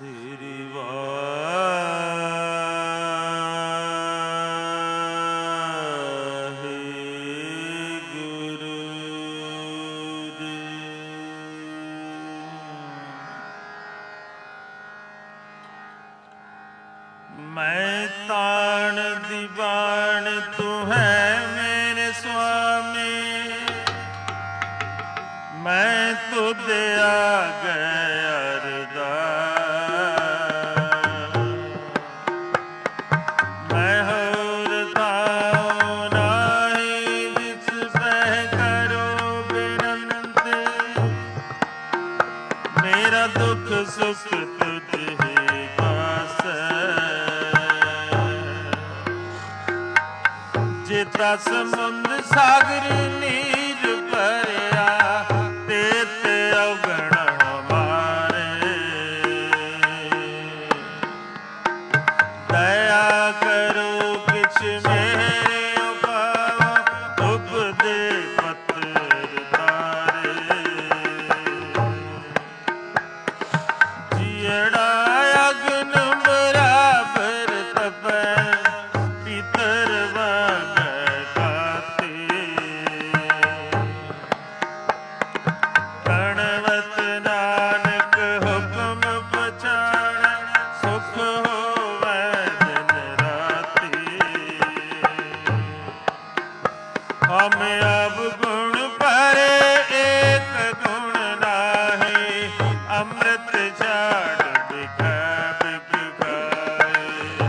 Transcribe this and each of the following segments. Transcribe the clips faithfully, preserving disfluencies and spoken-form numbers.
ਸ੍ਰੀ ਵਾਹਿਗੁਰੂ ਜੀ। ਮੈਂ ਤਾਣ ਦੀ ਬਾਣ ਤੂੰ ਹੈ ਮੇਰੇ ਸੁਆਮੀ, ਮੈਂ ਤੁਧ ਆਗੇ ਅਰਦਾਸ, ਮੈਂ ਹੋਰ ਤਾਉ ਨਾਹੀ ਜਿਸ ਪਹਿ ਕਰੋ ਬਿਨੰਤ, ਮੇਰਾ ਦੁੱਖ ਸੁਖ ਤੁਝ ਹੀ ਪਾਸੈ। ਜਿਤਾ ਸਮੁੰਦ ਸਾਗਰ ਨੀਰ ਭਰਿਆ, ਤੇ ਤੇ ਅਵਗਣ ਹਮਾਰੇ, ਦਇਆ ਕਰੋ ਕਿਛ ਮੇਰੇ ਉਪਾਵਾ, ਉਪਦੇ ਪੱਤਰ ਤਾਰੇ। ਜੀੜਾ ਅਗਨ ਬਰਾਬਰ ਤਪੈ, ਪਿਤਰ ਵਾਂਗੈ ਕਾਤੇ। ਪ੍ਰਣਵਤ ਨਾਨਕ ਹੁਕਮ ਪਛਾਣੈ, ਸੁਖ ਹੋਵੈ ਦਿਨ ਰਾਤੀ। ਹਮ ਅਬ ਗੁਣ ਭਰੇ ਏਕ ਗੁਣ ਨਾਹੀ, ਅੰਮ੍ਰਿਤ ਛਾੜ ਬਿਖੈ ਬਿਖ ਖਾਏ।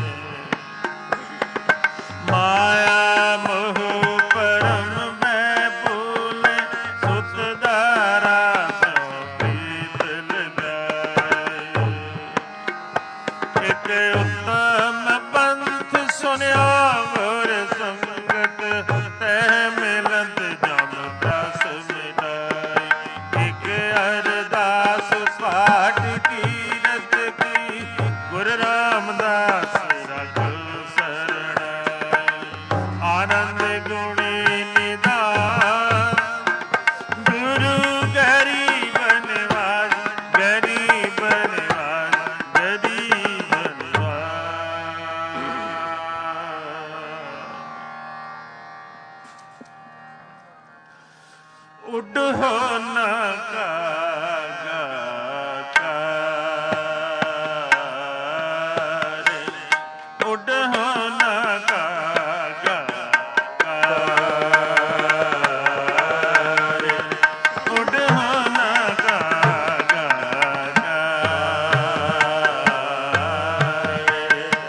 ਮਾਇਆ ਮੋਹ ਪਰਮ ਮੈਂ ਭੂਲੇ, ਸੁਤ ਦਾਰਾ ਸੋ ਪ੍ਰੀਤ ਲਗਾਏ। ਇਕ ਉੱਤਮ ਪੰਥ ਸੁਨਿਆ ਗੁਰ ਸੰਗਤ, ਤਹਿ ਮਿਲਤ ਜਮ ਦਸ ਮਿਟਾਏ। ਇਕ ਅਰਦਾਸ ਪਾਠ ਕੀਰਤ ਕੀ, ਗੁਰ ਰਾਮਦਾਸ ਰਖਲ ਸਰਣਾਏ। ਆਨੰਦ ਗੁਣੀ ਨਿਧਾਨ, ਗੁਰੂ ਗਰੀਬ ਨਿਵਾਸ, ਗਰੀਬ ਨਿਵਾਸ, ਗਰੀਬ ਨਿਵਾਸ। ਉੱਡੋ ਨਾ ਕਾਗਾ ਕਾਰੇ, ਉੱਡੋ ਨਾ ਕਾਗਾ ਕਾਰੇ, ਉੱਡੋ ਨਾ ਕਾਗਾ ਕਾਰੇ।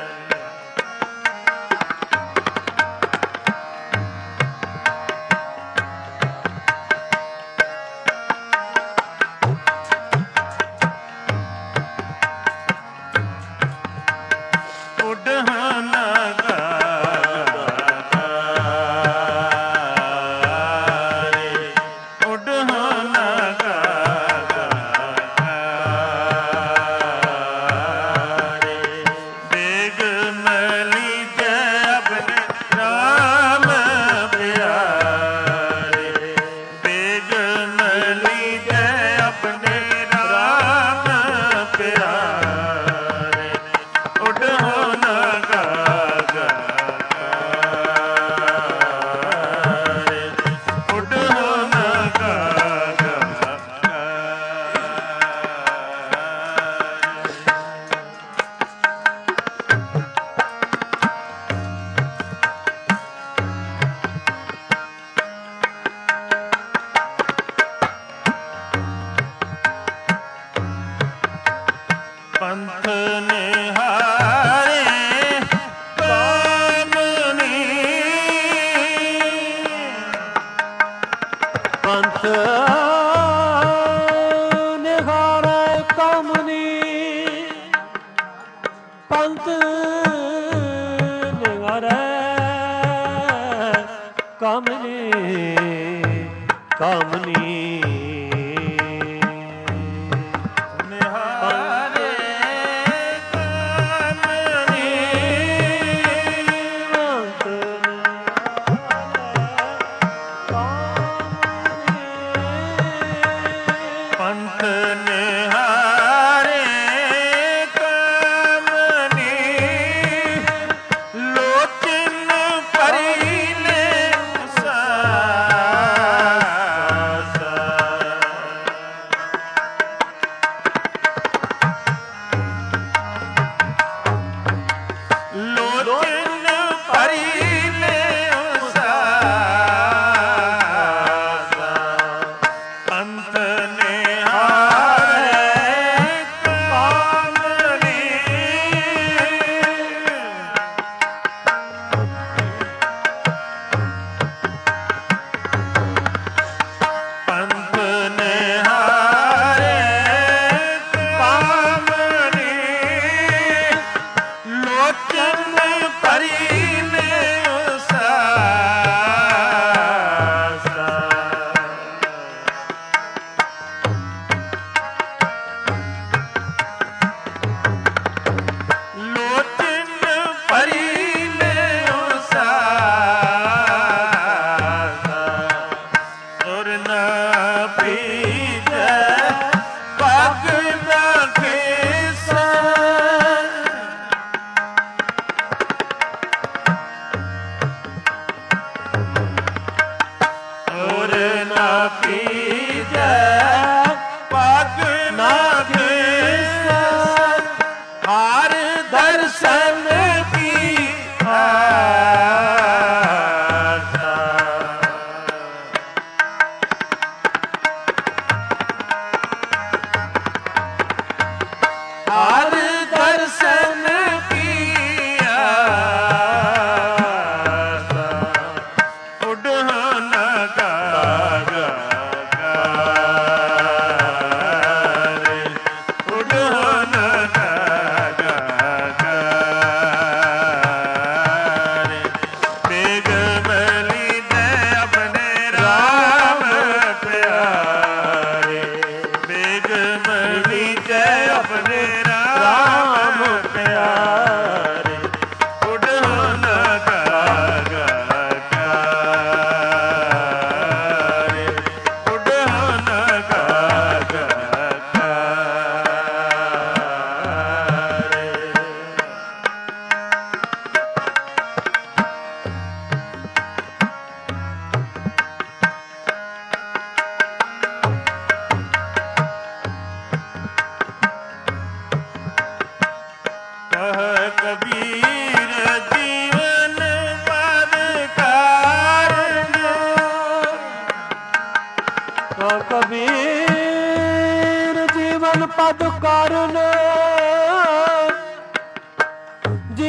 ਉੱਡਣਾ ਕਾਗਾ ਕਾਰੇ, ਉੱਡਣਾ ਕਾਗਾ ਕਾਰੇ। ਬੇਗ ਮਲੀ ਜੈ ਅਪਨੇ ਰਾਮ ਪਿਆਰੇ, ਬੇਗ ਮਲੀ ਜੈ ਅਪਨੇ ਰਾਮ ਪਿਆਰੇ। ਉੱਡਣਾ ਕਾਗਾ ਕਾਰੇ, ਉੱਡਣਾ ਕਾਗਾ ਪੰਥ ਨਿਹਾਰੇ ਕਾਮਨੀ, ਪੰਥ ਨਿਹਾਰੇ ਕਾਮਨੀ, ਪੰਥ ਨਿਹਾਰੇ ਕਾਮਨੀ, ਕਾਮਨੀ। ਨਿਹਾਰੇ ਕਾਮਨੀ, ਪੰਥ ਪੰਥ ਨਿਹਾਰੇ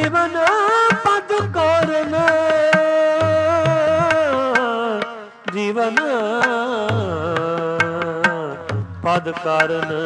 ਜੀਵਨ ਪਦ ਕਰਨ ਜੀਵਨ ਪਦ ਕਰਨ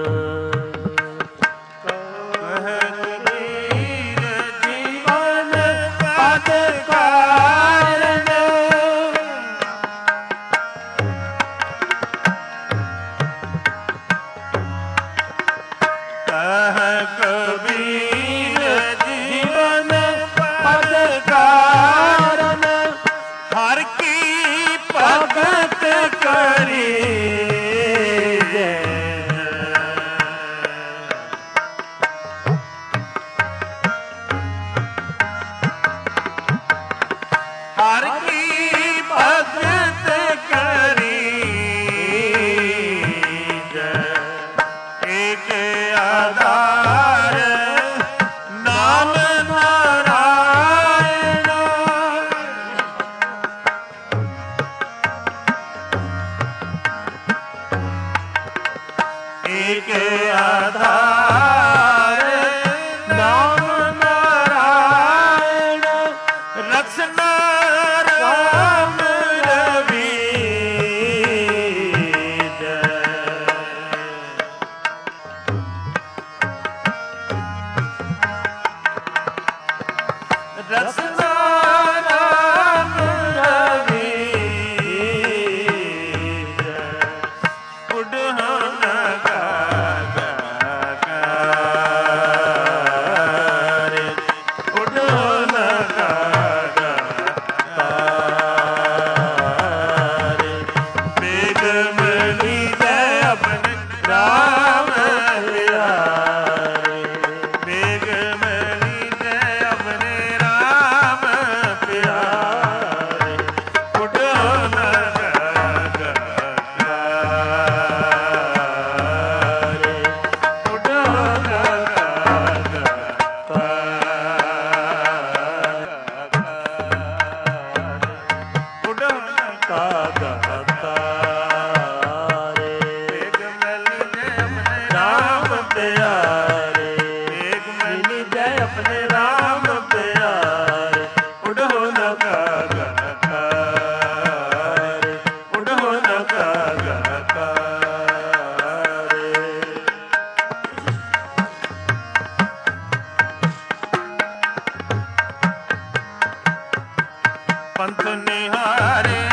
ਪੰਥ ਨਿਹਾਰੇ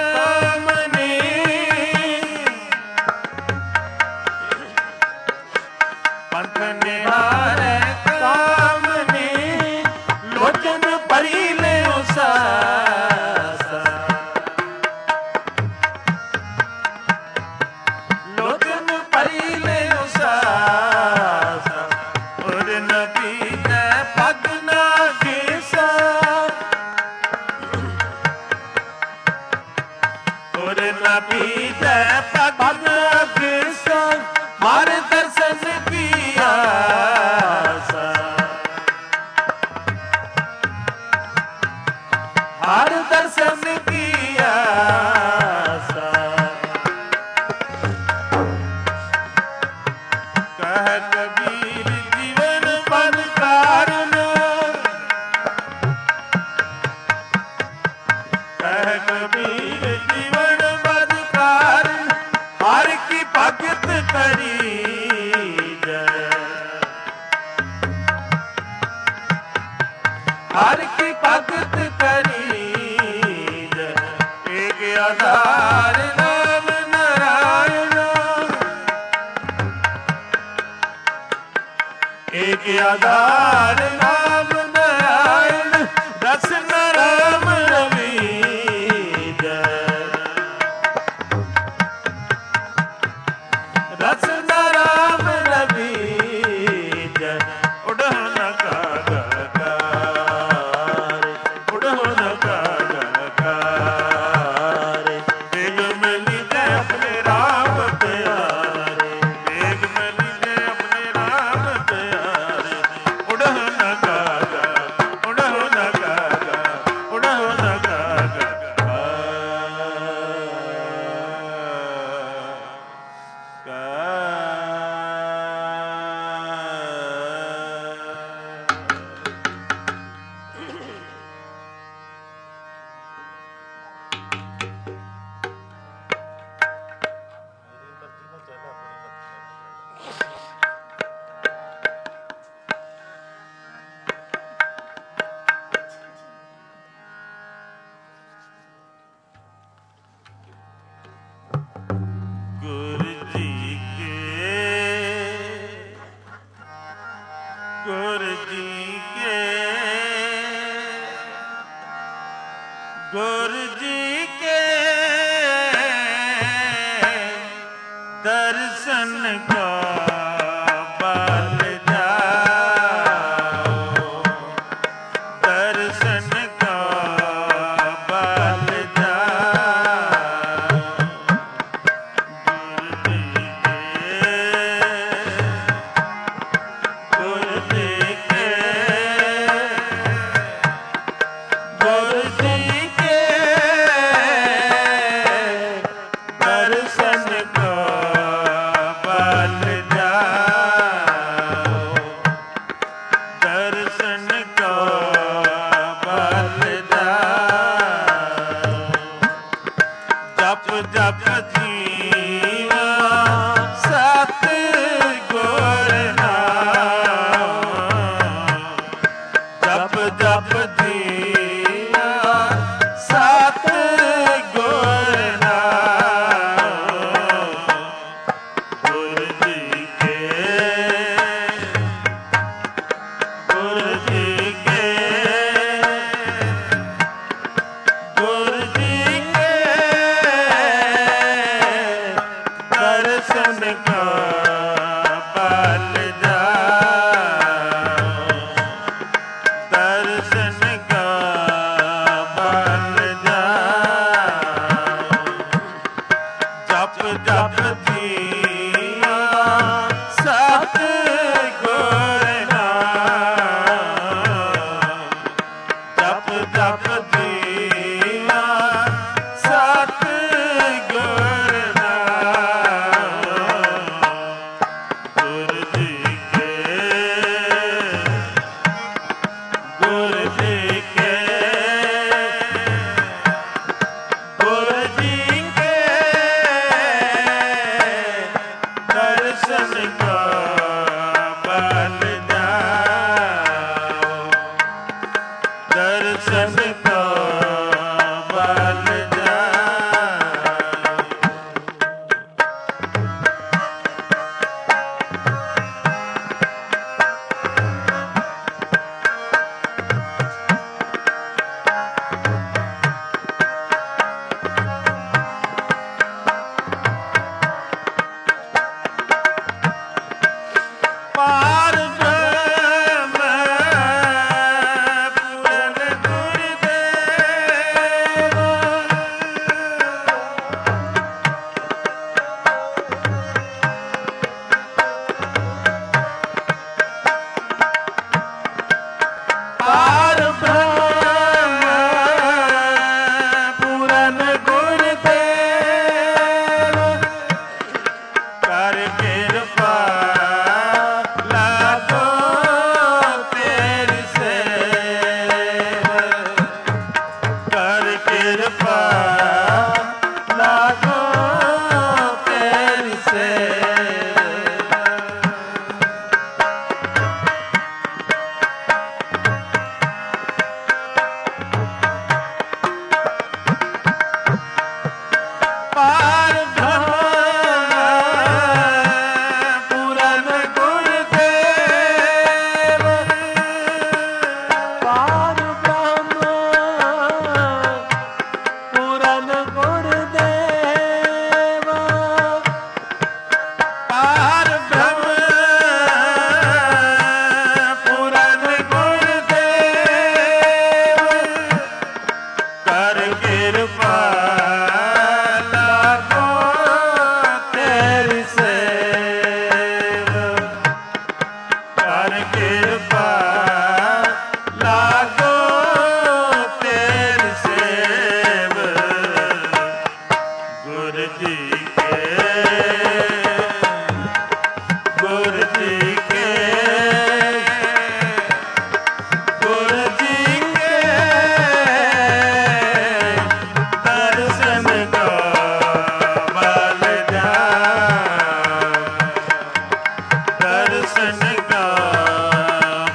ਕਾਮਨੀ ਪੰਥ ਨਿਹਾਰੇ ਕਾਮਨੀ ਲੋਚਨ ਭਰੀ ਲਿਓ ਸਾਸਾ ਲੋਚਨ ਭਰੀ ਲਿਓ ਸਾਸਾ ਔਰ ਨਬੀ ਦੇ ਪਗ ਨਾ ਘਿਸਾ ਨਬੀ ਦੇ ਪਗ ਘਿਸਾ ਹਰ ਦਰਸ਼ਨ ਕੀ ਆਸਾ ਹਰ ਦਰਸ਼ਨ ਕੀ ਆਸਾ ਕਹਿ ਕਬੀਰ ਜੀਵਨ ਬਨ ਕਾਰਨ ਕਹਿ ਕਬੀਰ ਜੀਵਨ ਹਰ ਕੀ ਭਗਤ ਕਰੀ ਜੈ ਹਰ ਕੀ ਭਗਤ ਕਰੀ ਜੈ ਏਕ ਆਧਾਰ ਨਾਮ ਨਾਰਾਇਣ ਏਕ ਆਧਾਰ ਨਾਮ ਨਾਰਾਇਣ ਰਸ ਨਾਮ ਰਵੀ ਜੈ ਰਸ ਨਾਮ ਰਵੀ ਜੈ ਉਡਹਨ ਕਾਗਕਾਰ ਉਡਹਨ ਕਾਗਕਾਰ ਵੇਗ ਮਿਲੀ ਜੈ ਆਪਣੇ ਰਾਮ ਪਿਆਰੇ ਵੇਗ ਮਿਲੀ ਜੈ ਆਪਣੇ ਰਾਮ ਪਿਆਰੇ ਉਡਹਨ ਕਾਗਕਾਰ ਗੁਰ ਜੀ ਕੇ ਗੁਰ ਜੀ ਕੇ ਦਰਸ਼ਨ ਕੋ ਬਲ ਜਾਓ, ਦਰਸ਼ਨ ਕੋ ਬਲ ਜਾਓ। ਗੁਰ ਜੀ ਕੇ ਗੁਰ ਜੀ ਕੇ ਦਰਸ਼ਨ ਕੋ ਬਲ ਜਾਓ, ਦਰਸ਼ਨ ਕੋ ਬਲ ਜਾਓ। ਜਪ ਜਪ ਜੀਵਾ ਸਤ ਗੁਰ ਨਾਮ, ਜਪ ਜਪ ਜੀਵਾ ਸਤ ਗੁਰ ਨਾਮ। ਗੁਰ ਜੀ ਕੇ ਗੁਰ ਜੀ ਕੇ ਗੁਰ ਜੀ ਕੇ ਦਰਸ਼ਨ ਕੋ ਬਲ ਜਾਓ, ਦਰਸ਼ਨ ਕੋ ਬਲ ਜਾਓ। ਜਪ ਜਪ ਜੀਵਾ ਸਤ ਗੁਰ ਨਾਮ, ਜਪ ਜਪ ਜੀਵਾ ਸਤ ਗੁਰ ਨਾਮ। ਗੁਰ ਜੀ ਕੇ ਗੁਰ ਜੀ ਕੇ ਗੁਰ ਜੀ ਕੇ ਦਰਸ਼ਨ ਕੋ ਬਲ ਜਾਓ, ਦਰਸ਼ਨ ਕੋ ਬਲ ਜਾਓ। ਪਾਰ ਬ੍ਰਹਮ ਪੂਰਨ ਗੁਰਦੇਵ, ਪਾਰ ਬ੍ਰਹਮ ਪੂਰਨ ਗੁਰਦੇਵ, ਕਰ ਕਿਰਪਾ ਲਾਗੋ ਤੇਰੀ ਸੇਵਾ, ਕਰ ਕਿਰਪਾ ਲਾਗੋ ਤੇਰੀ ਸੇਵਾ। ਪਾਰ ਬ੍ਰਹਮ ਪੂਰਨ ਗੁਰਦੇਵ, ਪਾਰ ਬ੍ਰਹਮ ਪੂਰਨ ਗੁਰਦੇਵ, ਪਾਰ ਬ੍ਰਹਮ ਪੂਰਨ ਗੁਰਦੇਵ, ਕਰ ਕਿਰਪਾ ਲਾਗੋ ਤੇਰੀ ਸੇਵਾ, ਕਰ ਕਿਰਪਾ ਲਾਗੋ ਤੇਰੀ ਸੇਵਾ। ਗੁਰ ਜੀ ਕੇ ਗੁਰ ਜੀ ਕੇ ਗੁਰ ਜੀ ਕੇ ਦਰਸ਼ਨ ਕੋ ਬਲ ਜਾਓ, ਦਰਸ਼ਨ ਕੋ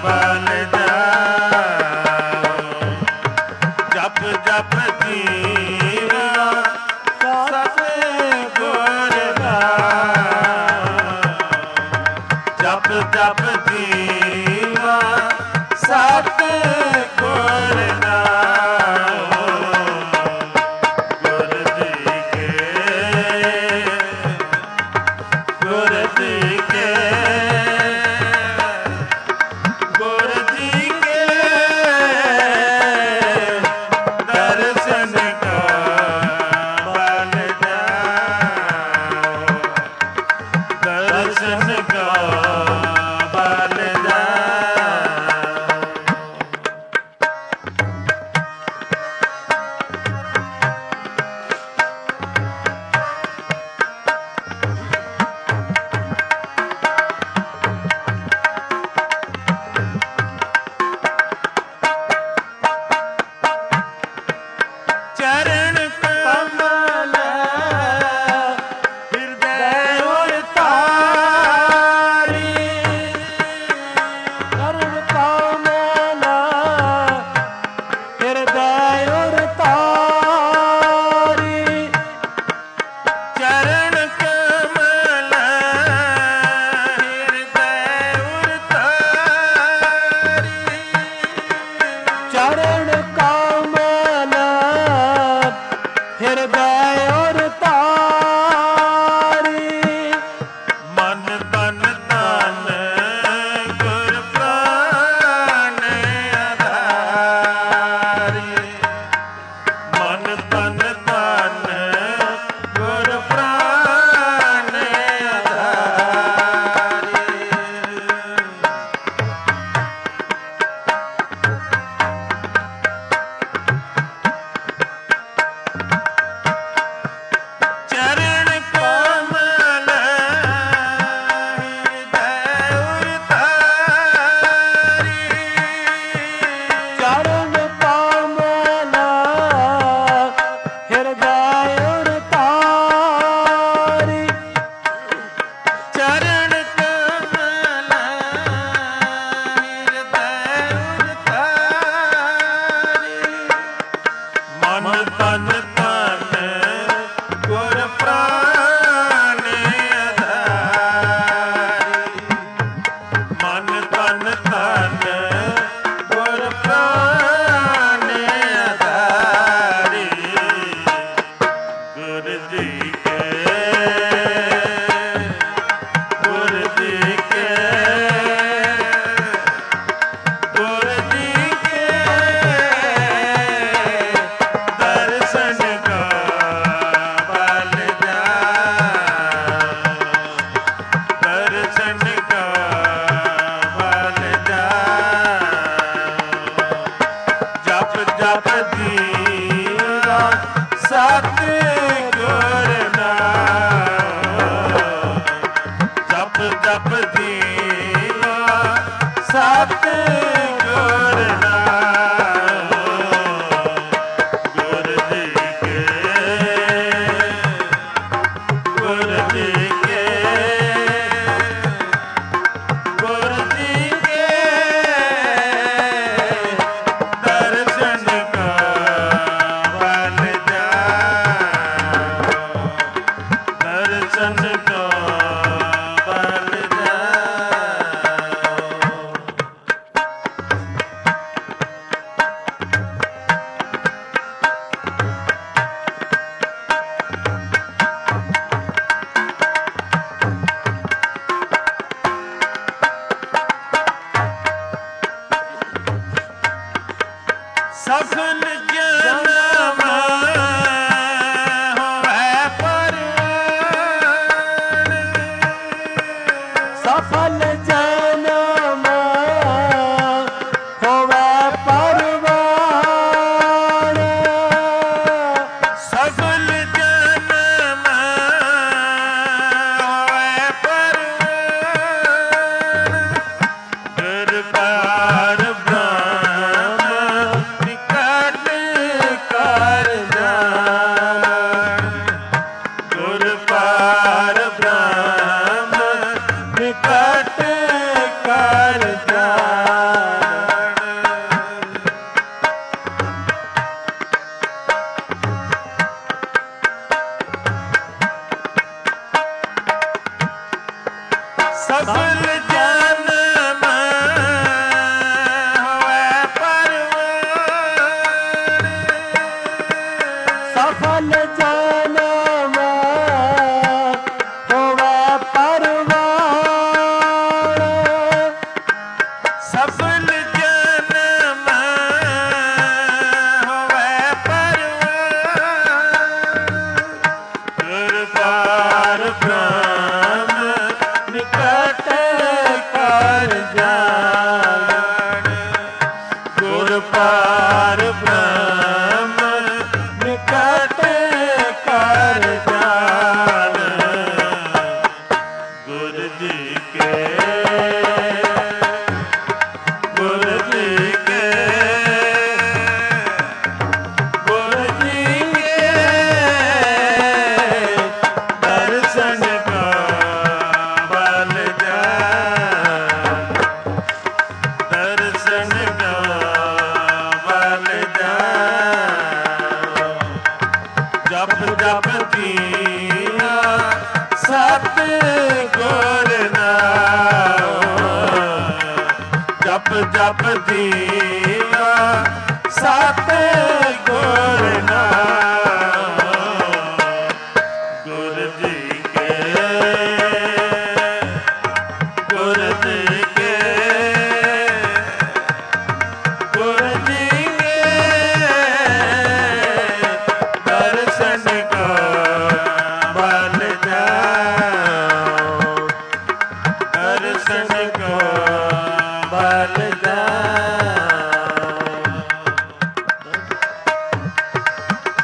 ਸਤਿਗੁਰ ਨਾਮ ਗੁਰ ਜੀ ਕੇ ਗੁਰ ਜੀ ਕੇ ਗੁਰ ਜੀ ਕੇ ਦਰਸ਼ਨ ਕਾ ਬਲ ਜਾਓ ਦਰਸ਼ਨ ਕਾ ਬਲ ਜਾਓ ਸਫਲ ਜਨਮ ਹੋਵੇ ਪਰਵਾਨ ਸਫਲ ਜਨਮ ਹੋਵੇ ਪਰਵਾਨ ਸਫਲ ਜਨਮ ਹੋਵੇ ਪਰਵਾਨ ਦਰਬਾਰ ਬ੍ਰਹਮ ਨਿਕਟ ਕਰ ਜਾਣ ਗੁਰ ਪਾਰ ਬ੍ਰਹਮ ਨਿਕਟ ਕਰ ਜਾਣ ਸਫਲ ਜਨਮ ਹੋਵੇ ਪਰਵਾਨ ਸਫਲ ਜਨਮ ਹੋਵੇ ਪਰਵਾਨ ਸਫਲ ਜਨਮ ਹੋਵੇ ਪਰਵਾਨ ਗੁਰ ਪਾਰ ਬ੍ਰਹਮ ਨਿਕਟ ਕਰ ਜਾਣ ਗੁਰ ਪਾਰ ਬ੍ਰਹਮ ਨਿਕਟ ਕਰ ਜਾਣ ਗੁਰ ਜੀ ਕੇ ਗੁਰ ਜੀ ਕੇ ਗੁਰ ਜੀ ਕੇ ਦਰਸ਼ਨ ਕਾ ਬਲ ਜਾਣ ਦਰਸ਼ਨ ਕਾ ਬਲ ਜਾਣ ਜਪ ਜਪ ਕੀਆ ਸਤਿਗੁਰ ਨਾਮ ਜਪ ਜਪ ਦੀਆ ਸਤਿਗੁਰ ਨਾਮ ਗੁਰ ਜੀ ਕੇ ਗੁਰ ਜੀ ਕੇ ਗੁਰ ਜੀ ਕੇ ਦਰਸ਼ਨ ਕਾ ਬਲ ਜਾਓ ਦਰਸ਼ਨ ਕਾ ਬਲ ਜਾਓ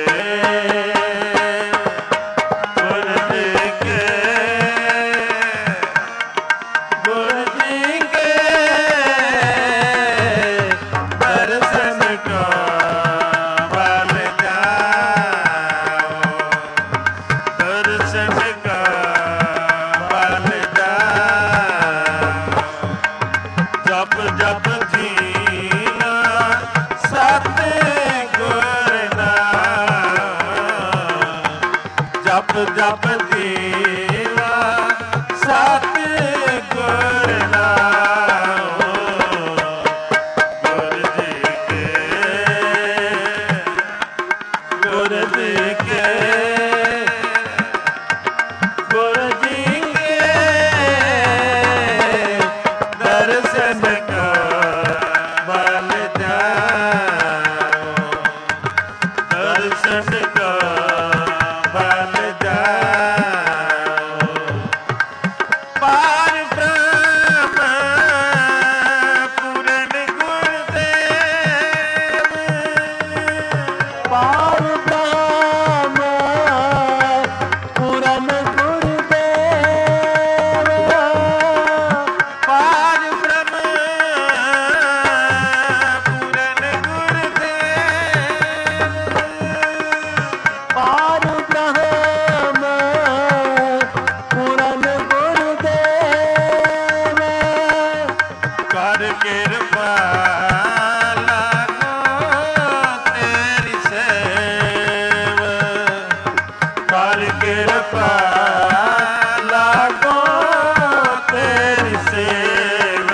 ਗੁਰ ਜੀ ਕੇ ਗੁਰ ਜੀ ਕੇ ਦਰਸ਼ਨ ਕੋ ਬਲ ਜਾਓ ਦਰਸ਼ਨ ਕੋ ਬਲ ਜਾਓ ਜਪ ਜਪ ਜੀਣਾ ਸਤ ਗੁਰ ਨਾਮ ਜਪ ਜਪ ਜੀਣਾ ਸਤ ਗੁਰ ਨਾਮ ਗੁਰ ਜੀ ਕੇ ਗੁਰ ਜੀ ਕੇ ਗੁਰ ਜੀ ਕੇ ਦਰਸ਼ਨ ਕੋ ਬਲ ਜਾਓ ਦਰਸ਼ਨ ਕੋ ਬਲ ਜਾਓ ਪਾਰ ਬ੍ਰਹਮ ਪੂਰਨ ਗੁਰਦੇਵ ਪਾਰ ਬ੍ਰਹਮ ਪੂਰਨ ਗੁਰਦੇਵ ਪਾਰ ਬ੍ਰਹਮ ਪੂਰਨ ਗੁਰਦੇਵ ਪਾਰ ਬ੍ਰਹਮ ਪੂਰਨ ਗੁਰਦੇਵ ਕਰ ਕਿਰਪਾ ਲਾਗੋ ਤੇਰੀ ਸੇਵ ਕਰ ਕਿਰਪਾ ਲਾਗੋ ਤੇਰੀ ਸੇਵ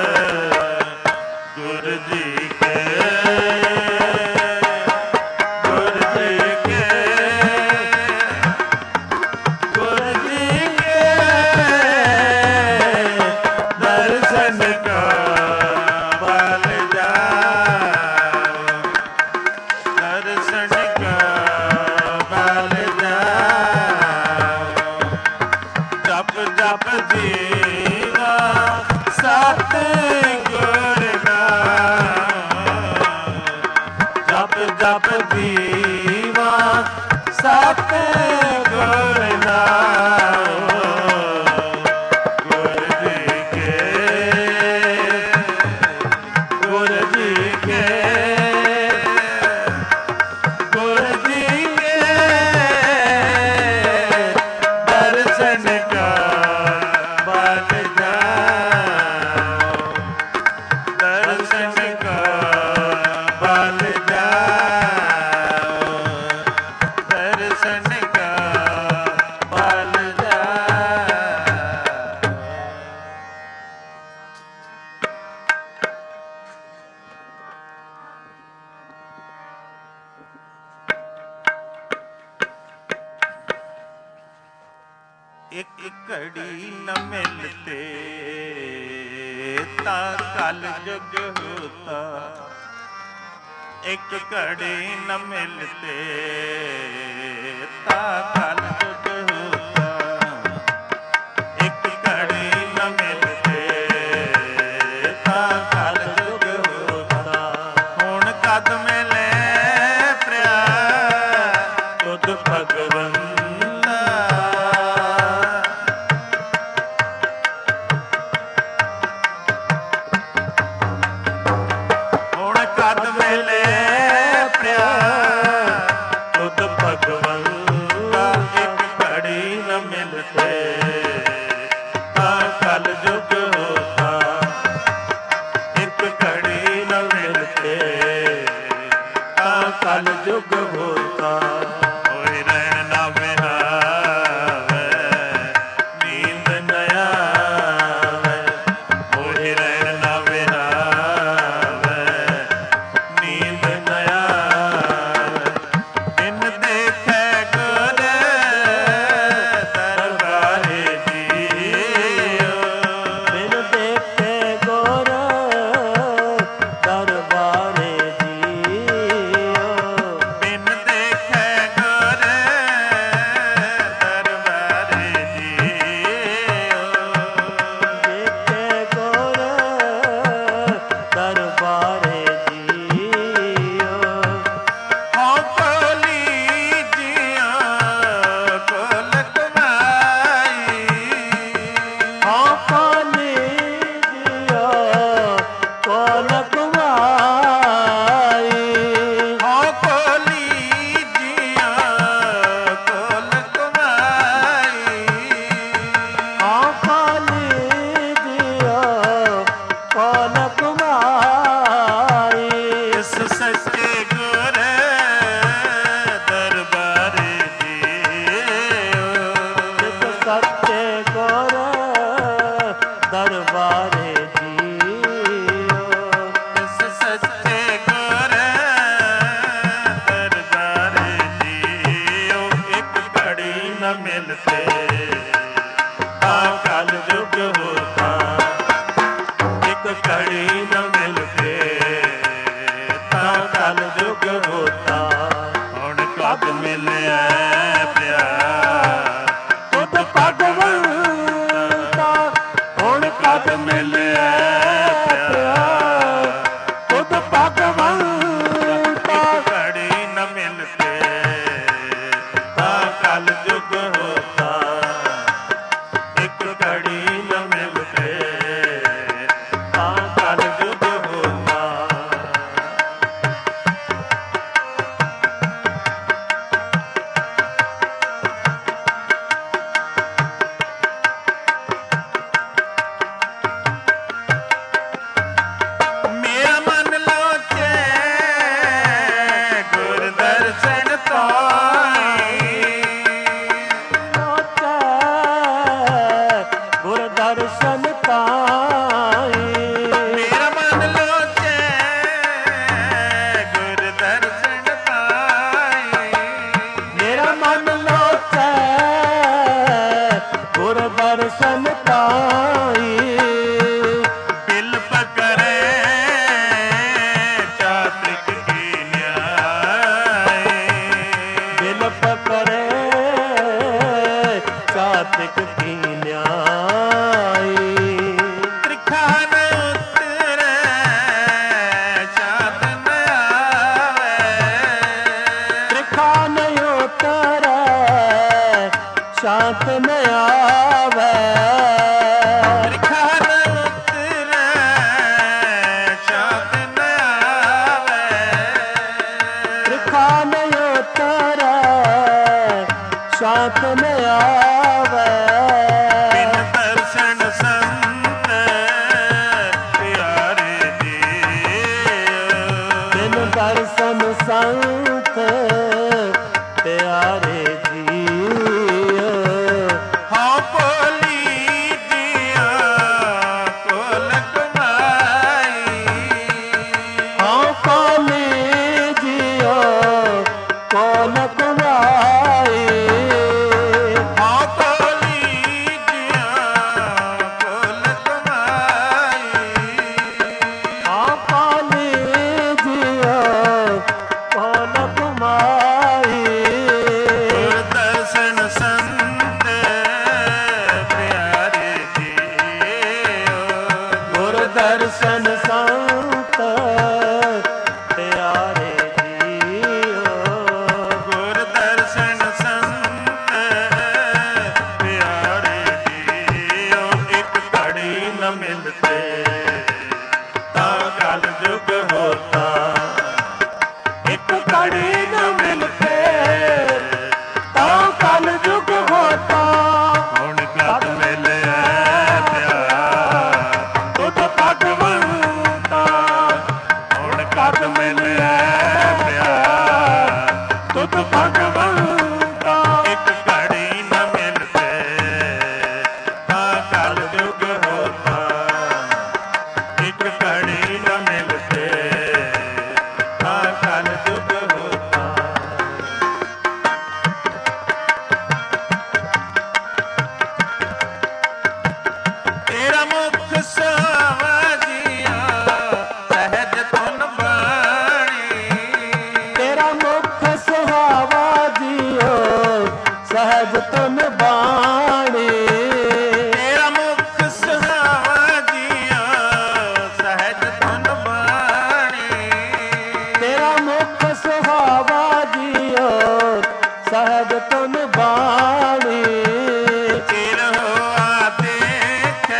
ਗੁਰ ਜੀ ਕੇ ਗੁਰ ਜੀ ਕੇ ਗੁਰ ਜੀ ਕੇ ਦਰਸ਼ਨ ਕੋ ਬਲ ਜਾਓ ਦਰਸ਼ਨ ਕੋ ਬਲ ਜਾਓ ਜਪ ਜਪ ਜੀਵਾ ਸਤ ਗੁਰ ਨਾਮ ਜਪ ਜਪ ਜੀਵਾ ਸਤ ਗੁਰ ਨਾਮ ਗੁਰ ਜੀ ਕੇ ਗੁਰ ਜੀ ਕੇ ਗੁਰ ਜੀ ਕੇ ਦਰਸ਼ਨ ਕੋ ਬਲ ਜਾਓ ਦਰਸ਼ਨ ਕੋ ਬਲ ਜਾਓ ਦਰਸ਼ਨ ਕੋ ਬਲ ਜਾਓ ਇੱਕ ਘੜੀ ਨ ਮਿਲਤੇ ਤਾਂ ਕਲ ਜੁਗ ਹੋਤਾ ਇੱਕ ਘੜੀ ਨ ਮਿਲਤੇ ਤਾਂ ਕਲ ਜੁਗ ਹੋਤਾ ਇੱਕ ਘੜੀ ਨ ਮਿਲਤੇ ਤਾਂ ਕਲ ਜੁਗ ਹੋਤਾ ਹੁਣ ਕਦ ਮਿਲੇ ਪ੍ਰਿਆ ਤੁਧ ਭਗਵੰਤਾ ਹੁਣ ਕਦ ਮਿਲੇ ਪ੍ਰਿਆ ਤੁਧ ਭਗਵੰਤਾ ਇੱਕ ਘੜੀ ਨ ਮਿਲਤੇ ਤਾਂ ਕਲ ਜੁਗ ਹੋਤਾ ਇੱਕ ਘੜੀ ਨ ਮਿਲਤੇ ਤਾਂ ਕਲ ਜੁਗ ਹੋਤਾ ਹੋਏ ਰਹਿਣ ਨਾ ਵਿਹਾਵੇ ਨੀਂਦ ਨ ਆਵੇ ਹੋਏ ਰਹਿਣ ਨਾ ਵਿਹਾਵੇ ਨੀਂਦ ਨ ਆਵੇ ਦਿਨ ਦੇਖੇ न मिलते कल युग होता एक घड़ी न मिलते कल युग होता हुण कद मिलिया प्यार तुद भगवंता हुण कद मिलिया प्यार तुद भगवंता एक घड़ी न मिलते कल युग होता एक घड़ी न मिलते कल युग होता मेरा मन लोचे गुर दर्शन पाए गुर दर्शन पाए मेरा मन लोचे गुर दर्शन पाए मेरा मन लोचे गुर दर्शन पाए बिल पकड़े चातक की न्याय बिल पकड़े चातक की न्याय त्रिखा न उतरे चात न आवे त्रिखा नहीं उतरे शांत न आवे त्रिखा न उतरे चात न आवे त्रिखा नहीं उतरे शांत न आवे बिन दर्शन संत प्यारे दियो बिन दर्शन संत प्यारे जियो हाँ बोली दिया कोल कमाई हाँ काली जियो कौन कुमाई हाँ बोली दिया कोल कमाई हाँ काली जियो कौन कुमाई गुर दर्शन संत प्यारे जियो गुर दर्शन संत प्यारे जियो गुर दर्शन संत प्यारे जियो एक घड़ी न मिलते ता कल युग होता एक घड़ी न मिलते ता कल युग होता हुण कद मिलिया प्यार तुद भगवंता हुण कद मिलिया प्यार तुद भगवंता एक घड़ी न मिलते ता कल युग होता एक घड़ी न मिलते ता कल युग होता तेरा मुख सवाजिया सहज तुन बाणी तेरा मुख सुहावा जियो सहज तुम बाणी तेरा मुख सवाजिया सहज तुन बाणी तेरा मुख सुहावा जियो सहज तुम बाणी चिर होआ देखे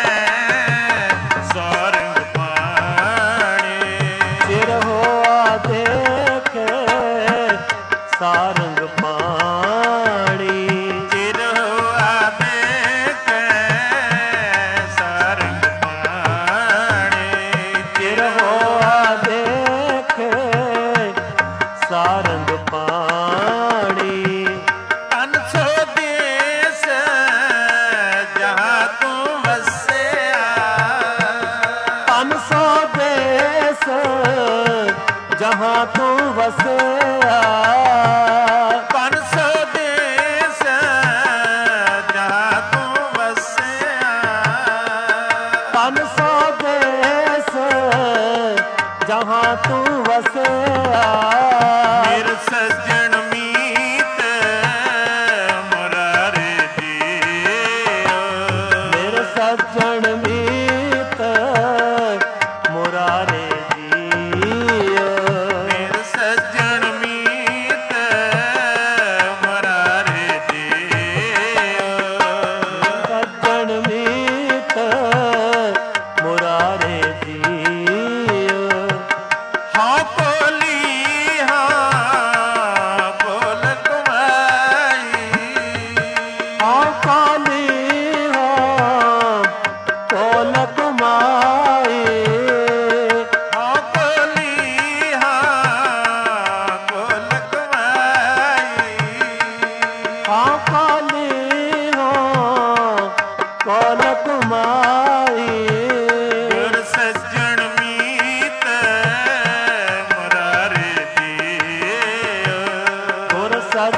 सौरंग पाणी चिर होआ देखे सारंग पाणी चिर होआ देखे सारंग पाणी चिर होआ देखे सारंग पाणी तन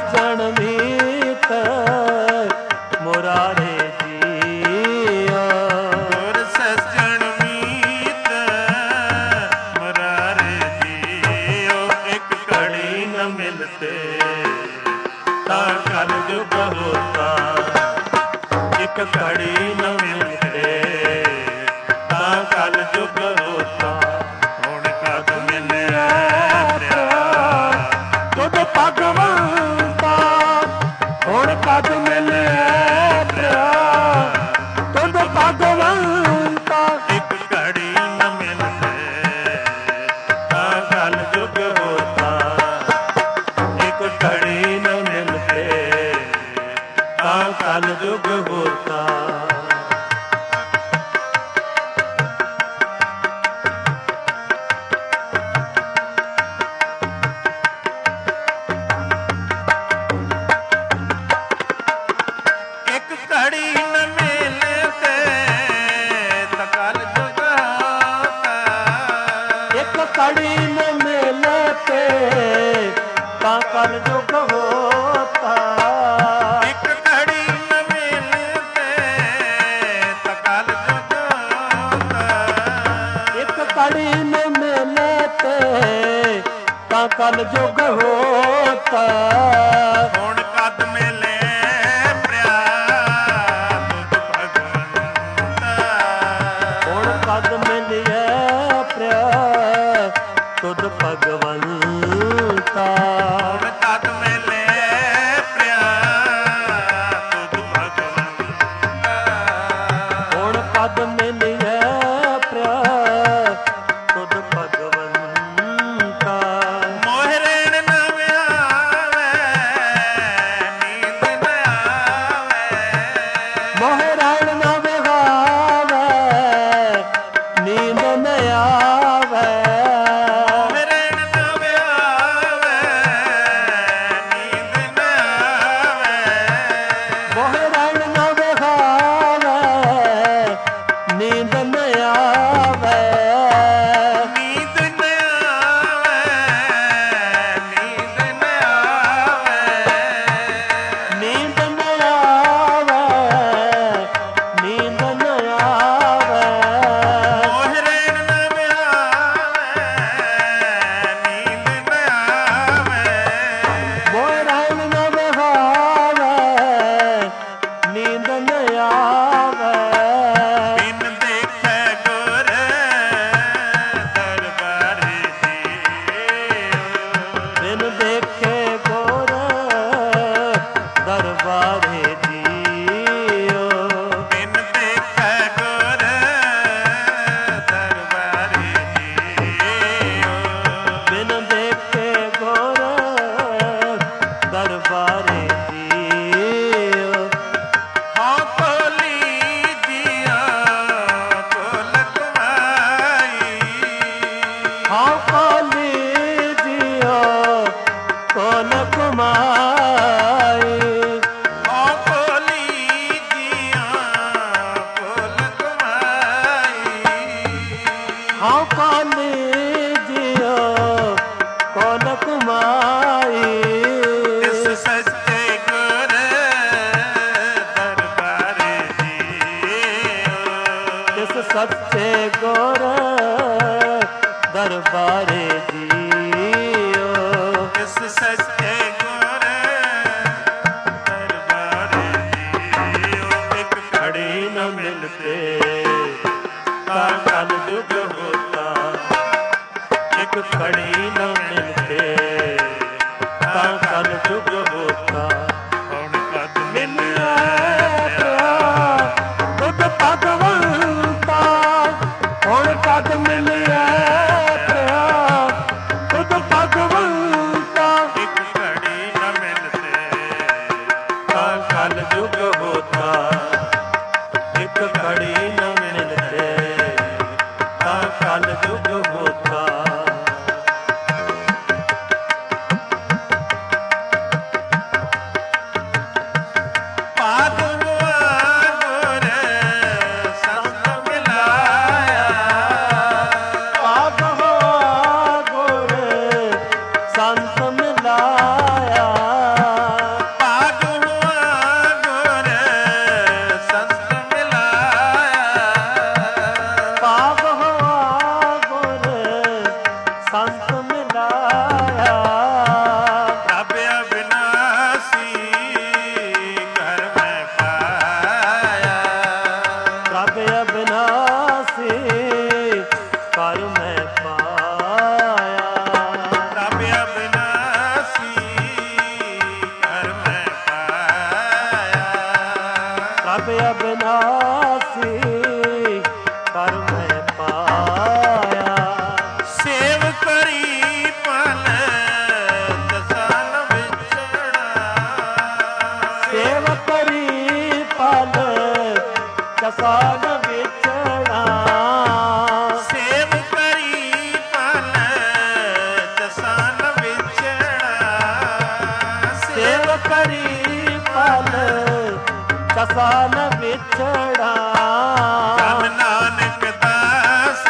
ਸੱਜਣ ਮੀਤ ਮੁਰਾਰੇ ਜੀਓ। ਗੁਰ ਸੱਜਣ ਮੀਤ ਮੁਰਾਰੇ ਜੀਓ। ਇੱਕ ਘੜੀ ਨ ਮਿਲਤੇ ਤਾਂ ਕਲ ਜੁਗ ਹੋਤਾ। ਇੱਕ ਘੜੀ ਨ ਮਿਲਤੇ ਤਾਂ ਕਲ ਜੁਗ ਹੋਤਾ। ਹੁਣ ਕਦ ਮਿਲਿਆ ਪਿਆਰ ਤੁਧ ਭਗਵੰਤਾ। ਹੁਣ ਕਦ ਮਿਲਿਆ ਪਿਆਰ ਤੁਧ ਭਗਵੰਤਾ। ਇੱਕ ਘੜੀ ਨ ਮਿਲਤੇ ਤਾਂ ਕਲ ਜੁਗ ਹੋਤਾ। ਇੱਕ ਘੜੀ ਨ ਮਿਲਤੇ ਤਾਂ ਕਲ ਜੁਗ ਹੋਤਾ। ਇੱਕ ਘੜੀ ਨ ਮਿਲਤੇ ਤਾਂ ਕਲ ਜੁਗ ਹੋਤਾ। ਇੱਕ ਘੜੀ ਨ ਮਿਲਤੇ ਤਾਂ ਕਲ ਜੁਗ ਹੋਤਾ। ਇੱਕ ਘੜੀ ਨ ਮਿਲਤੇ ਤਾਂ ਕਲ ਜੁਗ ਹੋਤਾ। ਇੱਕ ਘੜੀ ਨ ਮਿਲਤੇ ਤਾਂ ਕਲ ਜੁਗ ਹੋਤਾ। ਹੁਣ ਕਦ ਮਿਲੇ ਪਿਆਰ ਤੁਧ ਭਗਵੰਤਾ। ਹੁਣ ਕਦ ਮਿਲਿਆ ਪਿਆਰ ਤੁਧ ਭਗਵੰਤਾ। ਹੁਣ ਕਦ ਮਿਲੇ ਪਿਆਰ ਤੁਧ ਭਗਵੰਤਾ। ਹੁਣ ਕਦ ਮਿਲਿਆ ਪਿਆਰ ਤੁਧ ਭਗਵੰਤਾ। ਮੋਹ ਰਹਿਣ ਨ ਵਿਆਵੇ ਨੀਂਦ ਨ ਆਵੇ। ਮੋਹ ਰਹਿਣ ਨ ਵਿਹਾਵੇ ਨੀਂਦ ਨ ਆਵੇ। ਮੋਹ ਰਹਿਣ ਨ ਵਿਆਵੇ ਨੀਂਦ ਨ ਆਵੇ। ਮੋਹ ਰਹਿਣ ਨ ਵਿਹਾਵੇ ਨੀਂਦ ਨ ਆਵੇ। ਨੀਂਦ ਨ ਆਵੇ ਨੀਂਦ ਨ ਆਵੇ। ਨੀਂਦ ਨ ਆਵੇ ਨੀਂਦ ਨ ਆਵੇ। ਮੋਹ ਰਹਿਣ ਨ ਵਿਆਵੇ ਨੀਂਦ ਨ ਆਵੇ। ਮੋਹ ਰਹਿਣ ਨ ਵਿਹਾਵੇ ਨੀਂਦ ਨ ਆਵੇ। ਬਿਨ ਦੇਖੈ ਗੁਰ ਦਰਬਾਰੇ ਜੀਓ। ਬਿਨ ਦੇਖੇ ਗੁਰ ਦਰਬਾਰੇ ਜੀਓ। ਬਿਨ ਦੇਖੈ ਗੁਰ ਦਰਬਾਰੇ ਜੀਓ। ਬਿਨ ਦੇਖੇ ਗੁਰ ਦਰਬਾਰੇ ਜੀਓ। ਹਾਂ ਕੋਲੀ ਜੀਓ ਕੋਲ ਕਮਾਈ। ਹਾਂ ਕਾਲੀ ਜੀਓ ਕੋਲ ਕਮਾਈ। ਹਾਂ ਕੋਲੀ ਜੀਓ ਕੋਲ ਕਮਾਈ। ਹਾਂ ਕਾਲੀ ਜੀਓ ਕੋਲ ਕਮਾਈ। ਇਸ ਸੱਚੇ ਗੁਰ ਦਰਬਾਰੇ ਜੀਓ। ਤਿਸ ਸੱਚੇ ਗੁਰ ਦਰਬਾਰੇ ਜੀਓ। ਇਸ ਸੱਚੇ ਗੁਰ ਦਰਬਾਰੇ ਜੀਓ। ਇੱਕ ਘੜੀ ਨ ਮਿਲਤੇ ਤਾਂ ਕਲ ਜੁਗ ਹੋਤਾ। ਇੱਕ ਘੜੀ ਨ ਮਿਲਤੇ ਤਾਂ ਕਲ ਜੁਗ ਹੋਤਾ। ਹੁਣ ਕਦ ਮਿਲਿਆ ਮਿਲਿਆ ਪਿਆਰ ਤੁਧ ਭਗਵੰਤਾ। ਹੁਣ ਕਦ ਮਿਲਿਆ ਪਿਆਰ ਤੁਧ ਭਗਵੰਤਾ। ਇੱਕ ਘੜੀ ਨ ਮਿਲਤੇ ਤਾਂ ਕਲ ਜੁਗ ਹੋਤਾ। ਇੱਕ ਘੜੀ ਨ ਮਿਲਤੇ ਤਾਂ ਕਲ ਜੁਗ ਹੋਤਾ। ਸੰਤ ਮਿਲਾਇਆ ਅਬਿਨਾਸੀ ਕਰ ਮੈਂ ਪਾਇਆ। ਸੇਵ ਕਰੀ ਪਲ ਦਸਾਨ ਵਿਛੜਾ, ਸੇਵ ਕਰੀ ਪਲ ਦਸਾਨ ਵਿਛੜਾ, ਸੇਵ ਕਰੀ ਪਲ ਦਸਾਨ ਵਿਛੜਾ, ਸੇਵ ਕਰੀ ਪਲ ਦਸਾਨ ਵਿਛੜਾ। ਜਨ ਨਾਨਕ ਦਾਸ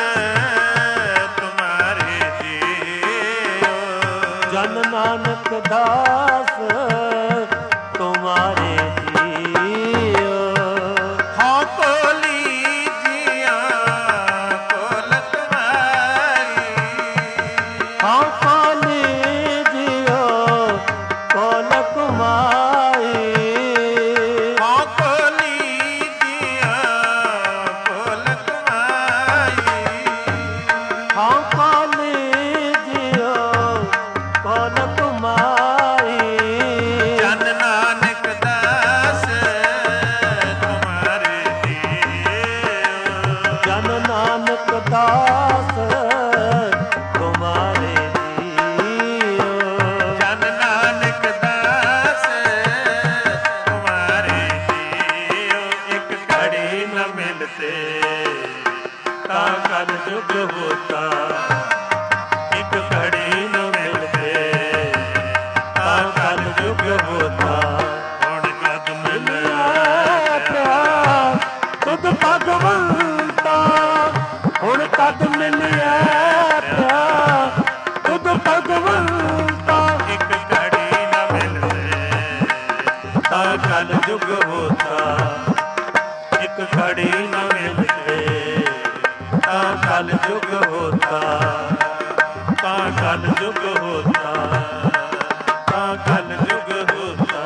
ਤੁਮਾਰੇ ਜੀਓ, ਜਨ ਨਾਨਕ ਦਾਸ ਤੁਮਾਰੇ ਜੀਓ। ਹਾਂ ਕੋਲੀ ਜੀਆਂ ਕੋਲ ਤੁਮਾਰੀ, ਹਾਂ ਕੋਲੀ ਜੀਓ ਕੋਲ ਕੁਮਾਈ, ਹਾਂ ਕੋਲੀ ਜੀਆਂ ਕੋਲ ਤੁਮਾਰੀ, ਹਾਂ ਕੋਲੀ ਜੀਓ ਕੋਲ ਕੁਮਾਈ। ਜਨ ਨਾਨਕ ਦਾਸ ਤੁਮਾਰੇ ਜੀਓ, ਜਨ ਨਾਨਕ ਦਾਸ ਤੁਮਾਰੇ ਜੀਓ। ਜਨ ਨਾਨਕ ਦਾਸ ਤੁਮਾਰੇ ਜੀਓ। ਇੱਕ ਘੜੀ ਨ ਮਿਲਤੇ ਤਾਂ ਕਲ ਜੁਗ ਹੋਤਾ, ਇੱਕ ਘੜੀ ਨ ਮਿਲਤੇ ਤਾਂ ਕਲ ਜੁਗ ਹੋਤਾ। ਹੁਣ ਕਦ ਮਿਲਿਆ ਪਿਆਰ ਤੁਧ ਭਗਵੰਤਾ, ਹੁਣ ਕਦ ਮਿਲਿਆ ਪਿਆਰ ਤੁਧ ਭਗਵੰਤਾ। ਇੱਕ ਘੜੀ ਨ ਮਿਲਤੇ ਤਾਂ ਕਲ ਜੁਗ ਹੋਤਾ, ਇੱਕ ਘੜੀ ਨ ਮਿਲਤੇ ਤਾਂ ਕਲ ਜੁਗ ਹੋਤਾ, ਤਾਂ ਕਲ ਜੁਗ ਹੋਤਾ, ਤਾਂ ਕਲ ਜੁਗ ਹੋਤਾ।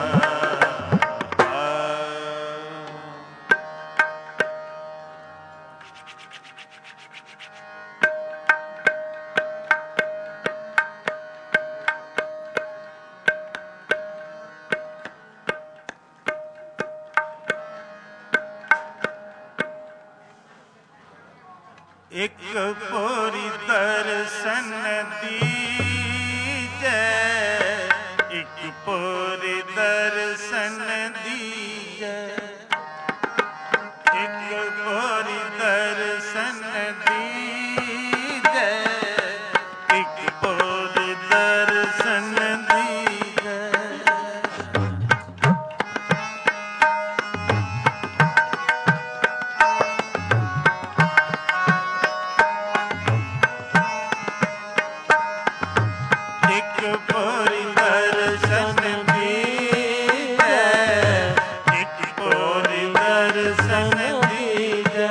ਇੱਕ ਪੋਰੀ ਦਰਸ਼ਨ ਦੀਜੈ, ਇੱਕ ਪੋਰੀ ਦਰਸ਼ਨ ਦੀਜੈ, ਇੱਕ ਪੋਰੀ ਦਰਸ਼ਨ ਦੀਜੈ, ਇੱਕ ਪੋਰੀ ਦਰਸ਼ਨ ਦੀਜੈ। ਇੱਕ ਪੋਰੀ ਦਰਸ਼ਨ ਦੀਜੈ, ਇੱਕ ਪੋਰੀ ਦਰਸ਼ਨ ਦੀਜੈ,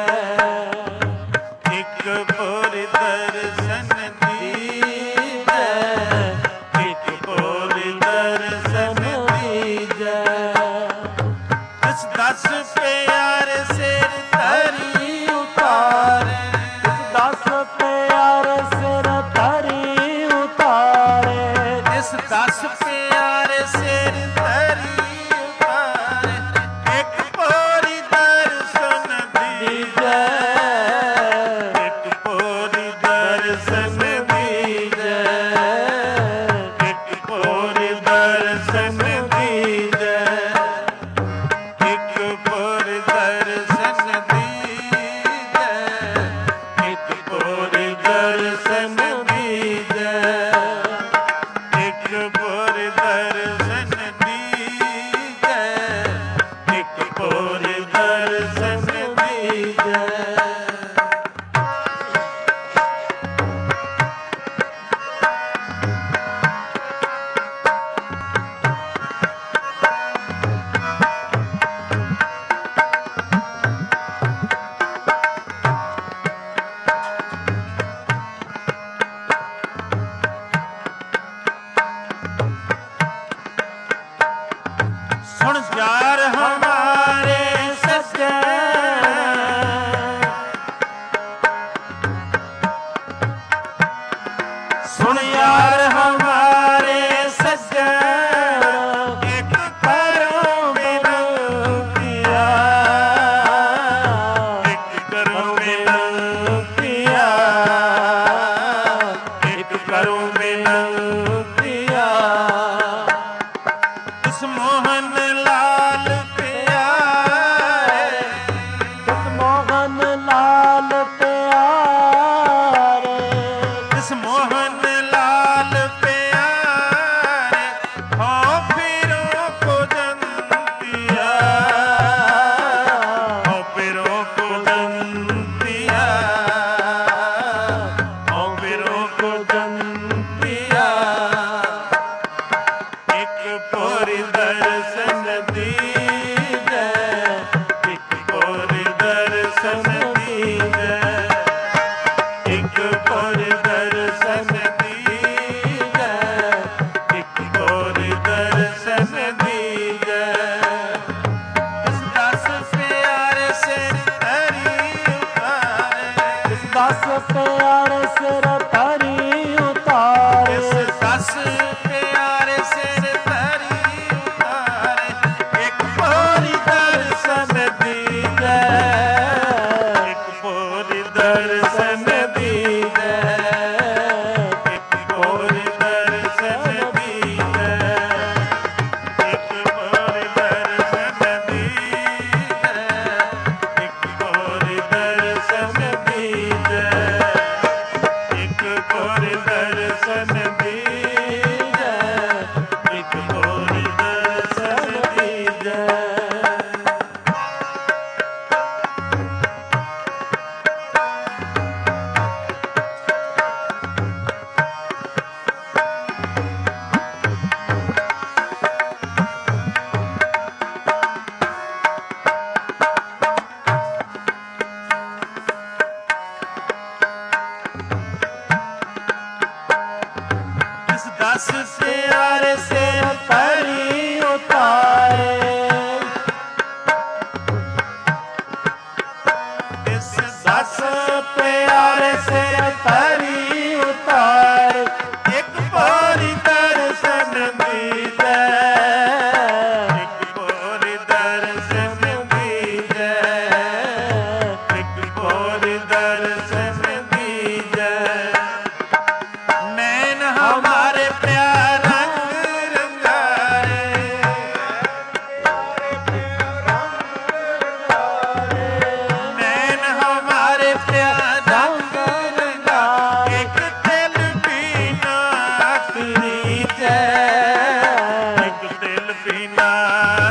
ਇੱਕ ਪੋਰੀ ਦਰਸ਼ਨ ਦੀਜੈ, ਇੱਕ ਪੋਰੀ ਦਰਸ਼ਨ ਦੀਜੈ। ਇਸ ਦਸ ਪਿਆਰ ਸਿਰ ਧਰੀ ਉਤਾਰੇ, ਦਸ ਪਿਆਰ ਸਿਰ ਧਰੀ ਉਤਾਰੇ, ਇਸ ਦਸ ਪਿਆਰ ਸਿਰ ਧਰੀ ਉਤਾਰੇ। ਇੱਕ ਪੋਰੀ ਦਰਸ਼ਨ ਦੀਜੈ, ਇੱਕ ਪੋਰੀ ਦਰਸ਼ਨ ਦੀਜੈ, ਇੱਕ ਪੋਰੀ ਦਰਸ਼ਨ ਦੀਜੈ, ਇੱਕ ਪੋਰੀ ਦਰਸ਼ਨ ਦੀਜੈ, ਇੱਕ ਪੋਰੀ ਦਰਸ਼ਨ ਦੀਜੈ, ਇੱਕ ਪੋਰੀ ਦਰਸ਼ਨ ਦੀਜੈ, ਇੱਕ ਪੋਰੀ ਦਰਸ਼ਨ ਦੀਜੈ। ਸੁਣ ਯਾਰ ਹਮਾਰੇ ਸੱਜਣ, ਸੁਣ ਯਾਰ ਹਮਾਰੇ ਸੱਜਣ, ਇੱਕ ਕਰੋ ਬਿਨਤੀਆ,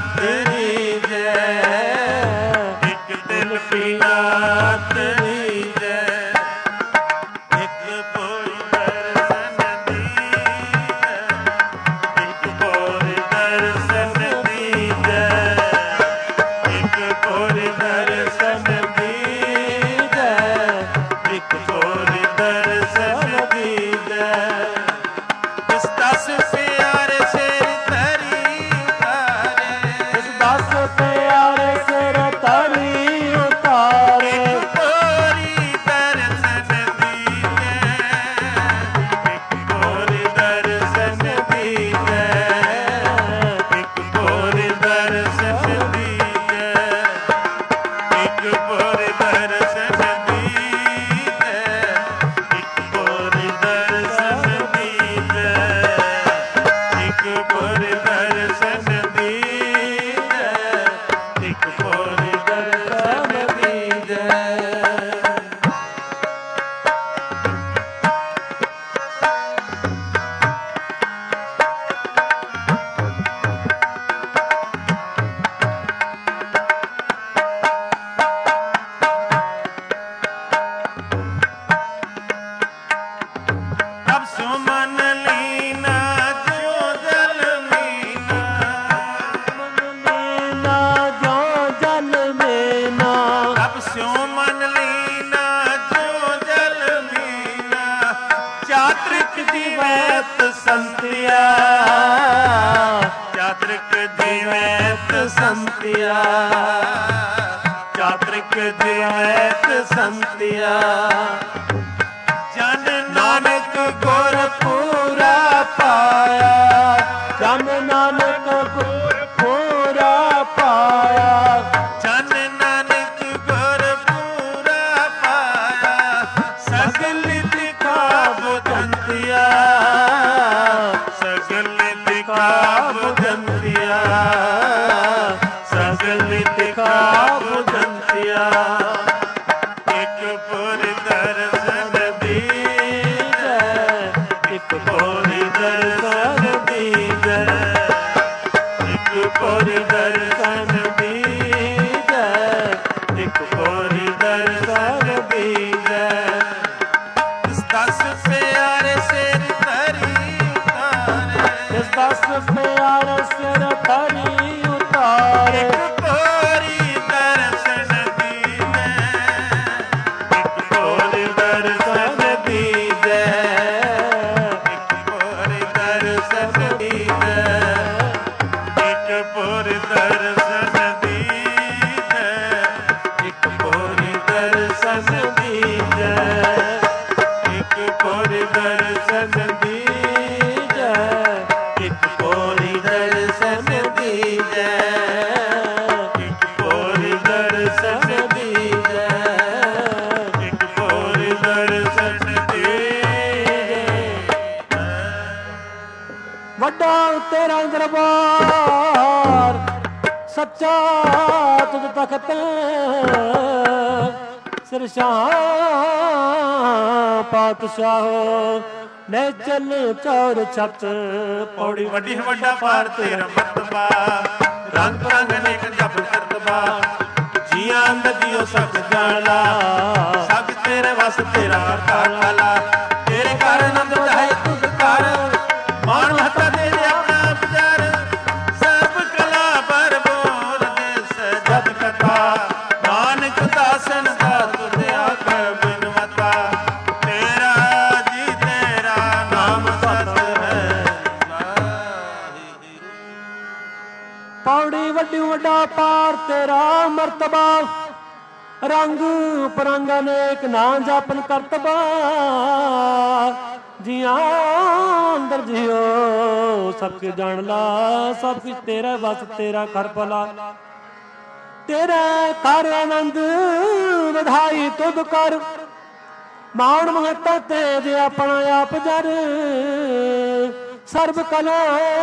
ਤੇਰੀ ਜੈ, ਇੱਕ ਦਿਨ ਪੀਣਾ ਤੇਰੀ ਜੈ, ਇੱਕ ਕੋਈ ਦਰਸ਼ਨ ਦੀ ਜੈ, ਇੱਕ ਕੋਈ ਦਰਸ਼ਨ ਦੀ ਜੈ, ਇੱਕ ਕੋਈ ਦਰਸ਼ਨ ਦੀ ਜੈ, ਇੱਕ ਕੋਈ ਦਰਸ਼ਨ ਦੀ ਜੈ। ਇਸ ਦਸ ਪਿਆਰੇ ਸਿਰ ਧਰੀ ਉਤਾਰੇ, ਇਸ ਦਸ ਪਿਆਰੇ ਸਿਰ ਧਰੀ ਉਤਾਰੇ, ਇੱਕ ਕੋਰੀ ਦਰਸ਼ਨ ਦੀ ਜੈ, ਇੱਕ ਕੋਰੀ ਦਰਸ਼ਨ ਦੀ ਜੈ, ਇੱਕ ਕੋਰੀ ਦਰਸ਼ਨ ਦੀ ਜੈ, ਇੱਕ ਕੋਰੀ ਦਰਸ਼ਨ ਦੀ ਜੈ, ਇੱਕ ਕੋਰੀ ਦਰਸ਼ਨ ਦੀ ਜੈ, ਇੱਕ ਕੋਰੀ ਦਰਸ਼ਨ ਦੀ ਜੈ, ਇੱਕ ਕੋਰੀ ਦਰਸ਼ਨ ਦੀ ਜੈ। ਤਬ ਸੁਮਨ ਲੀਨਾ ਜਿਉ ਜਲ ਮੀਨਾ, ਲੀਨਾ ਜੋ ਜਲ ਮੇਨਾ, ਤਬ ਸੁਮਨ ਲੀਨਾ ਜਿਉ ਜਲ ਮੀਨਾ, ਚਾਤ੍ਰਿਕ ਜੀਵੈਤ ਸੰਤਿਆ, ਚਾਤ੍ਰਿਕ ਜੀਵੈਤ ਸੰਤਿਆ, ਚਾਤ੍ਰਿਕ ਜੀਵੈਤ ਸੰਤਿਆ। ਜਨ ਨਾਨਕ ਗੁਰ ਪੂਰਾ ਪਾਇਆ, ਜਨ ਨਾਨਕ ਗੁਰ ਪੂਰਾ ਪਾਇਆ, ਜਨ ਨਾਨਕ ਗੁਰ ਪੂਰਾ ਪਾਇਆ, ਸਗਲ ਦਿਖਾ ਬੁਝੰਤਿਆ, ਸਗਲ ਦਿਖਾ ਬੁਝੰਤਿਆ, ਸਗਲ ਦਿਖਾ ਬੁਝੰਤਿਆ। ਇੱਕ ਪੁਰ ਦਰਸ਼ਨ ਦੀ ਜੈ, ਇੱਕ ਪੁਰ ਦਰਸ਼ਨ ਦੀ ਜੈ, ਇੱਕ ਪੁਰ ਦਰਸ਼ਨ ਦੀ ਜੈ, ਇੱਕ ਪੁਰ ਦਰਸ਼ਨ ਦੀ ਜੈ। ਦਸ ਪਿਆਰੇ ਸਿਰ ਧਰੀ ਉਤਾਰੇ, ਇਸ ਦਸ ਪਿਆਰੇ ਸਿਰ ਧਰੀ ਉਤਾਰੇ, ਇੱਕ ਕੋਰੀ ਦਰਸ਼ਨ ਦੀ ਜੈ, ਇੱਕ ਕੋਰੀ ਦਰਸ਼ਨ ਦੀ ਜੈ, ਇੱਕ ਕੋਰੀ ਦਰਸ਼ਨ ਦੀ ਜੈ, ਇੱਕ ਕੋਰੀ ਦਰਸ਼ਨ ਦੀ ਜੈ, ਇੱਕ ਕੋਰੀ ਦਰਸ਼ਨ ਦੀ ਜੈ, ਇੱਕ ਕੋਰੀ ਦਰਸ਼ਨ ਦੀ ਜੈ, ਇੱਕ ਕੋਰੀ ਦਰਸ਼ਨ ਦੀ ਜੈ, ਇੱਕ ਕੋਰੀ ਦਰਸ਼ਨ ਦੀ ਜੈ, ਇੱਕ ਕੋਰੀ ਦਰਸ਼ਨ ਦੀ ਜੈ। ਵੱਡਾ ਤੇਰਾ ਦਰਬਾਰ ਸੱਚਾ ਤੁਧ ਤਖਤ, ਸਿਰ ਸ਼ਾਹ ਪਾਤਸ਼ਾਹ ਲੈ ਚੱਲ ਚੌਰ ਛੱਤ, ਪੌੜੀ ਵੱਡੀ ਵੱਡਾ ਪਾਰ ਤੇਰਾ ਮਰਤਬਾ, ਰੰਗ ਰੰਗ ਨੇਕ ਜਪ ਕਰਤਬਾ, ਜੀਆਂ ਅੰਦਿਓ ਸਭ ਜਾਣਲਾ, ਸਭ ਤੇਰੇ ਵਸ ਤੇਰਾ ਕਾਲਾ, ਤੇਰੇ ਘਰ ਆਨੰਦ ਜਾਏ ਤੁਧ ਕਰ, ਮਾਣ ਹੱਥਾ ਦੇ ਦੇ ਆਪਣਾ ਵਿਚਾਰ, ਸਭ ਕਲਾ ਭਰਪੂਰ ਦੇ ਸਜਦ ਕਥਾ, ਨਾਨਕ ਦਾਸਨ ਦਾ ਤੁਧ ਆਖੈ ਬਿਨਵਤਾ, ਤੇਰਾ ਜੀ ਤੇਰਾ ਨਾਮ ਸਤ ਹੈ। ਪੌੜੀ ਵੱਡੀ ਵੱਡਾ ਪਾਰ ਤੇਰਾ ਮਰਤਬਾ, ਰੰਗ ਪਰੰਗ ਅਨੇਕ ਨਾ ਜਾਪਨ ਕਰਤਬਾ, ਜੀਆਂ ਅੰਦਰ ਜਿਉ ਸਭ ਕੁਝ ਜਾਣ ਲਾ, ਸਭ ਕੁਝ ਤੇਰਾ ਵਸ ਤੇਰਾ ਕਰ ਭਲਾ, ਤੇਰਾ ਕਰ ਆਨੰਦ ਵਧਾਈ ਤੁਧ ਕਰ, ਮਾਣ ਮਹੱਤਾ ਤੇ ਜੇ ਆਪਣਾ ਆਪ ਜਰ, ਸਰਬ ਕਲਾ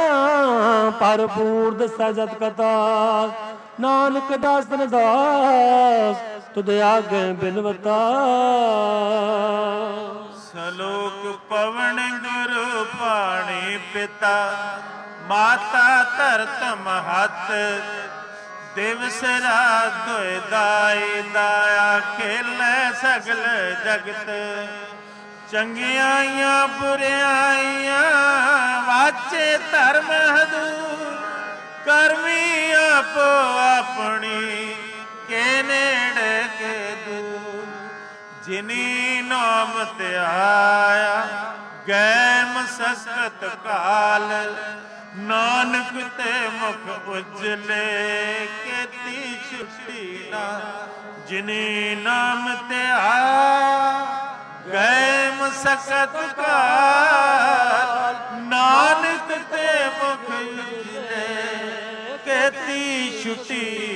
ਭਰਪੂਰ ਦਸੈ ਜਤ ਕਥਾ, ਨਾਨਕ ਦਾਸ ਤਨ ਦਾਸ ਤੁਧ ਆਗੇ ਬਿਨਵਤਾ। ਸਲੋਕ ਪਵਨ ਗੁਰੂ ਪਾਣੀ ਪਿਤਾ, ਮਾਤਾ ਧਰਤ ਮਹਤ ਦਿਵਸ ਰਾਤ ਦੁਇ ਦਾਈ ਦਾਇਆ ਖੇਲੇ ਸਗਲ ਜਗਤ ਚੰਗਿਆਈਆਂ ਬੁਰਿਆਈਆਂ ਵਾਚੇ ਧਰਮ ਹਦੂਰ ਕਰਮੀ ਆਪੋ ਆਪਣੀ ਕੇ ਨੇੜੇ ਕੇ ਦੂਰ ਜਿਨੀ ਨਾਮ ਧਿਆਇਆ ਗੈ ਮਸਕਤ ਕਾਲ ਨਾਨਕ ਤੇ ਮੁਖ ਉਜਲੇ ਕੀਤੀ ਛੁੱਟੀ ਨਾ ਜਿਨੀ ਨਾਮ ਧਿਆਇਆ ਗੈ ਮਸਕਤ ਕਾਲ ਨਾਨਕ ਤੇ ਮੁਖ ਉਜਲੇ ਕੀਤੀ ਛੁੱਟੀ